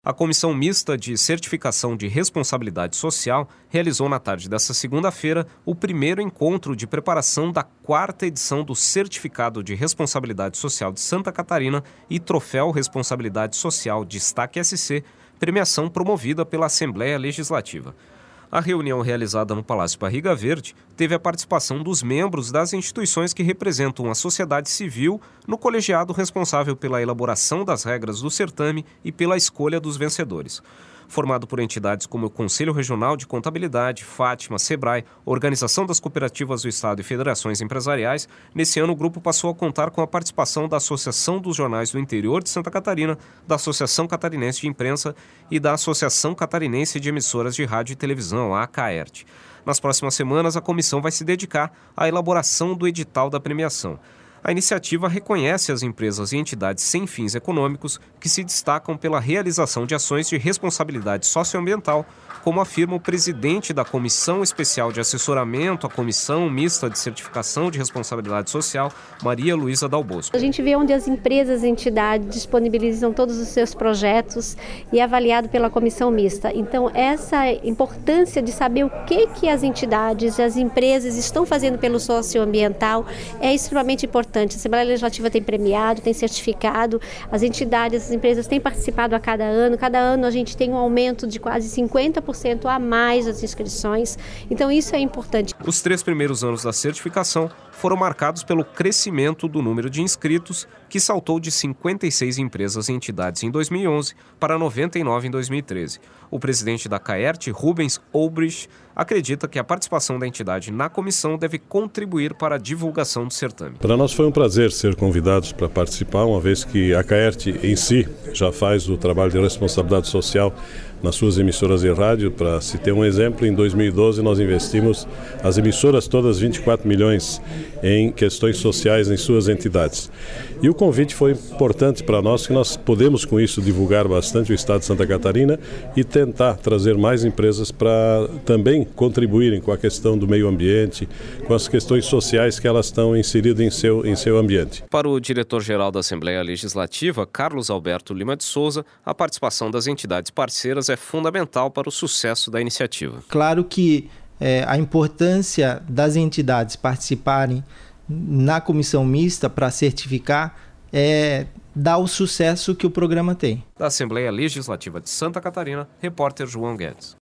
A Comissão Mista de Certificação de Responsabilidade Social realizou na tarde desta segunda-feira o primeiro encontro de preparação da 4ª edição do Certificado de Responsabilidade Social de Santa Catarina e Troféu Responsabilidade Social Destaque SC, premiação promovida pela Assembleia Legislativa. A reunião realizada no Palácio Barriga Verde teve a participação dos membros das instituições que representam a sociedade civil no colegiado responsável pela elaboração das regras do certame e pela escolha dos vencedores. Formado por entidades como o Conselho Regional de Contabilidade, Fátima, Sebrae, Organização das Cooperativas do Estado e Federações Empresariais, nesse ano o grupo passou a contar com a participação da Associação dos Jornais do Interior de Santa Catarina, da Associação Catarinense de Imprensa e da Associação Catarinense de Emissoras de Rádio e Televisão, a ACAERT. Nas próximas semanas, a comissão vai se dedicar à elaboração do edital da premiação. A iniciativa reconhece as empresas e entidades sem fins econômicos que se destacam pela realização de ações de responsabilidade socioambiental, como afirma o presidente da Comissão Especial de Assessoramento à Comissão Mista de Certificação de Responsabilidade Social, Maria Luísa Dal Bosco. A gente vê onde as empresas e entidades disponibilizam todos os seus projetos e é avaliado pela Comissão Mista. Então, essa importância de saber o que as entidades e as empresas estão fazendo pelo socioambiental é extremamente importante. A Assembleia Legislativa tem premiado, tem certificado, as entidades, as empresas têm participado a cada ano a gente tem um aumento de quase 50% a mais das inscrições, então isso é importante. Os 3 primeiros anos da certificação foram marcados pelo crescimento do número de inscritos, que saltou de 56 empresas e entidades em 2011 para 99 em 2013. O presidente da CAERT, Rubens Olbrich, acredita que a participação da entidade na comissão deve contribuir para a divulgação do certame. Para nós foi um prazer ser convidados para participar, uma vez que a CAERT em si já faz o trabalho de responsabilidade social nas suas emissoras de rádio. Para se ter um exemplo, em 2012 nós investimos, as emissoras todas, 24 milhões em questões sociais em suas entidades. E o convite foi importante para nós, que nós podemos com isso divulgar bastante o Estado de Santa Catarina e tentar trazer mais empresas para também contribuírem com a questão do meio ambiente, com as questões sociais que elas estão inseridas em seu ambiente. Para o diretor-geral da Assembleia Legislativa, Carlos Alberto Lima de Souza, a participação das entidades parceiras é fundamental para o sucesso da iniciativa. Claro que a importância das entidades participarem na comissão mista para certificar dá o sucesso que o programa tem. Da Assembleia Legislativa de Santa Catarina, repórter João Guedes.